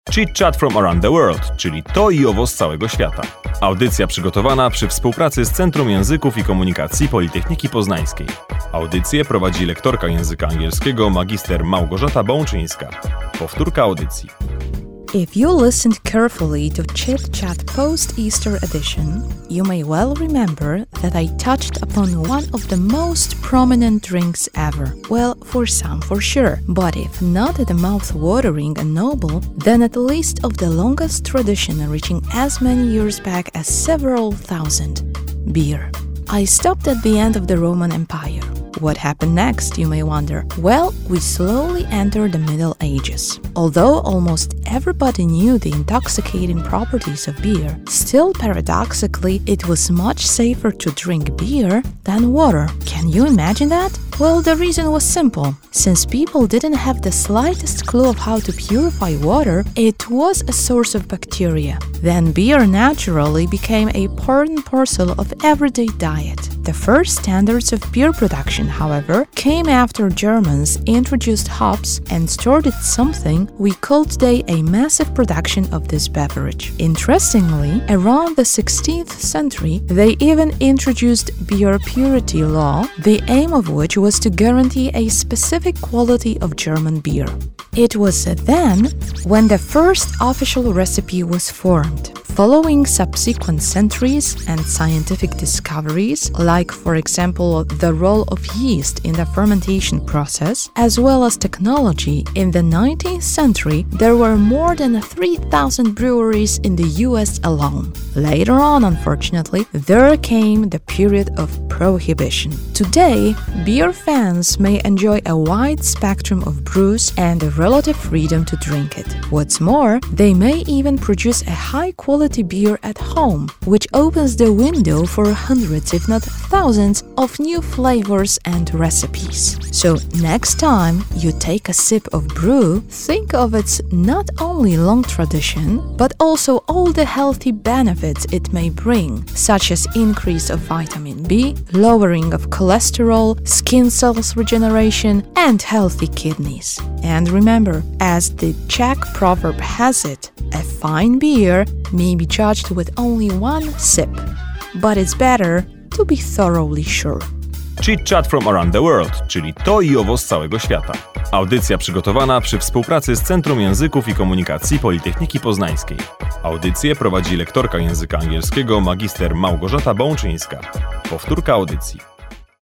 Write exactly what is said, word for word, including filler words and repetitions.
Chit Chat from Around the World, czyli to i owo z całego świata. Audycja przygotowana przy współpracy z Centrum Języków i Komunikacji Politechniki Poznańskiej. Audycję prowadzi lektorka języka angielskiego magister Małgorzata Bączyńska. Powtórka audycji. If you listened carefully to Chit Chat post-Easter edition, you may well remember that I touched upon one of the most prominent drinks ever. Well, for some for sure, but if not the mouth-watering and noble, then at least of the longest tradition reaching as many years back as several thousand. Beer. I stopped at the end of the Roman Empire. What happened next, you may wonder? Well, we slowly entered the Middle Ages. Although almost everybody knew the intoxicating properties of beer, still paradoxically, it was much safer to drink beer than water. Can you imagine that? Well, the reason was simple. Since people didn't have the slightest clue of how to purify water, it was a source of bacteria. Then beer naturally became a part and parcel of everyday diet. The first standards of beer production, however, came after Germans introduced hops and started something we call today a massive production of this beverage. Interestingly, around the sixteenth century, they even introduced beer purity law, the aim of which was to guarantee a specific quality of German beer. It was then when the first official recipe was formed. Following subsequent centuries and scientific discoveries, like for example the role of yeast in the fermentation process, as well as technology, in the nineteenth century there were more than three thousand breweries in the U S alone. Later on, unfortunately, there came the period of prohibition. Today, beer fans may enjoy a wide spectrum of brews and a relative freedom to drink it. What's more, they may even produce a high-quality beer at home, which opens the window for hundreds, if not thousands, of new flavors and recipes. So next time you take a sip of brew, think of its not only long tradition, but also all the healthy benefits it may bring, such as increase of vitamin B, lowering of cholesterol, skin cells regeneration, and healthy kidneys. And remember, as the Czech proverb has it, a fine beer may be judged with only one sip, but it's better to be thoroughly sure. Chit Chat from Around the World, czyli to i owo z całego świata. Audycja przygotowana przy współpracy z Centrum Języków i Komunikacji Politechniki Poznańskiej. Audycję prowadzi lektorka języka angielskiego magister Małgorzata Bączyńska. Powtórka audycji.